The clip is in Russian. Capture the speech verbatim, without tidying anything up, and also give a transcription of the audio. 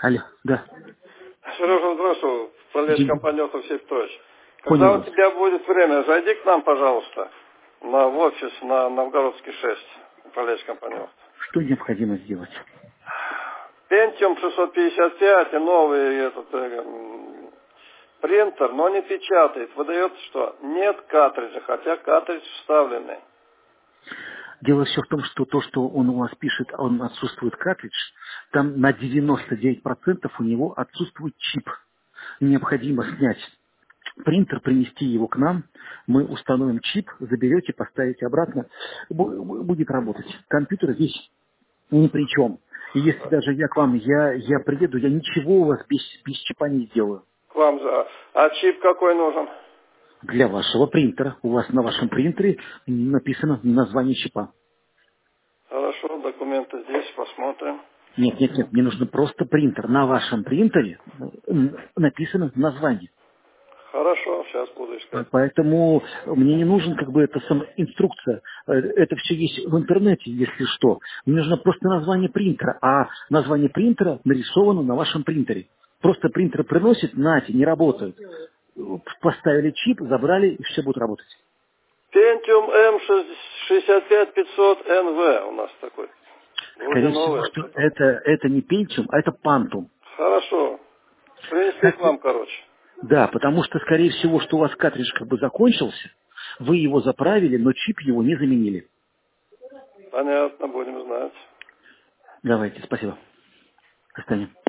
Алло, да. Сережа, здравствуй. Пролез День. компания Алексей Петрович. Понял Когда у вас. тебя будет время, зайди к нам, пожалуйста, на, в офис на Новгородский шесть. Пролез компания. Что необходимо сделать? Pentium шестьсот пятьдесят пять и новый этот э, м, принтер, но не печатает. Выдает, что нет картриджа, хотя картридж вставленный. Дело все в том, что то, что он у вас пишет, он отсутствует картридж, там на девяносто девять процентов у него отсутствует чип. Необходимо снять принтер, принести его к нам, мы установим чип, заберете, поставите обратно, бу- будет работать. Компьютер здесь ни при чем. И если даже я к вам, я, я приеду, я ничего у вас без, без чипа не сделаю. К вам за... А чип какой нужен? Для вашего принтера. У вас на вашем принтере написано название чипа. Хорошо, документы здесь, посмотрим. Нет, нет, нет, мне нужно просто принтер. На вашем принтере м, написано название. Хорошо, сейчас буду искать. Поэтому мне не нужен как бы эта сама инструкция. Э, Это все есть в интернете, если что. Мне нужно просто название принтера, а название принтера нарисовано на вашем принтере. Просто принтер приносит, нате, не работает. Поставили чип, забрали, и все будет работать. Pentium эм шестьдесят пять пятьсот эн вэ у нас такой. Вроде Скорее всего, новый, а что что там? это, это не Pentium, а это Phantom. Хорошо. Принесли к Как вы- вам, короче. Да, потому что, скорее всего, что у вас картридж как бы закончился, вы его заправили, но чип его не заменили. Понятно, будем знать. Давайте, спасибо. Останем.